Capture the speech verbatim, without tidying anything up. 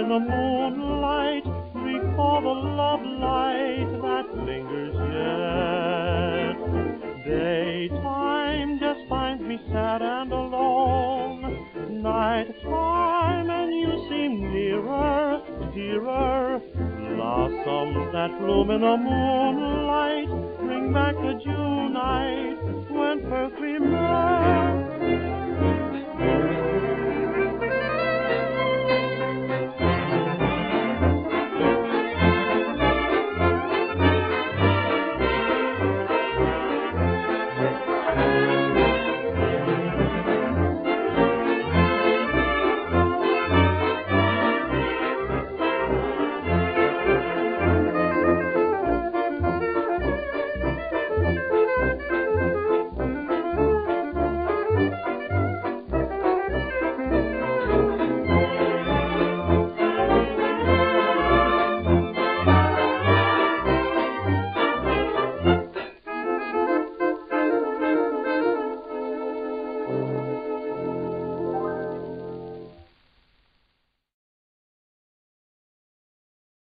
in the moonlight, recall the love light that lingers yet. Daytime just finds me sad and alone. Nighttime and you seem nearer, dearer. Blossoms that bloom in the moonlight bring back the June night when first we met.